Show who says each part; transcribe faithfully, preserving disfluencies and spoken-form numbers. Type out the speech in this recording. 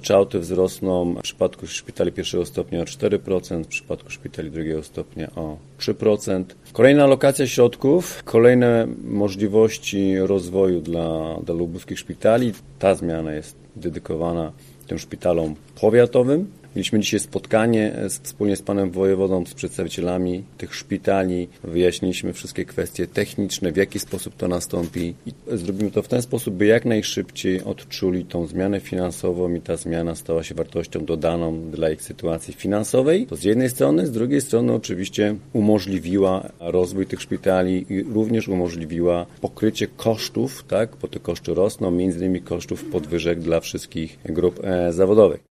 Speaker 1: ryczałty wzrosną w przypadku szpitali pierwszego stopnia o cztery procent, w przypadku szpitali drugiego stopnia o trzy procent. Kolejna alokacja środków, kolejne możliwości rozwoju dla, dla lubuskich szpitali. Ta zmiana jest dedykowana tym szpitalom powiatowym. Mieliśmy dzisiaj spotkanie z, wspólnie z panem wojewodą, z przedstawicielami tych szpitali. Wyjaśniliśmy wszystkie kwestie techniczne, w jaki sposób to nastąpi i zrobimy to w ten sposób, by jak najszybciej odczuli tą zmianę finansową i ta zmiana stała się wartością dodaną dla ich sytuacji finansowej. To z jednej strony, z drugiej strony oczywiście umożliwiła rozwój tych szpitali i również umożliwiła pokrycie kosztów, tak, bo te koszty rosną, między innymi kosztów podwyżek dla wszystkich grup e, zawodowych.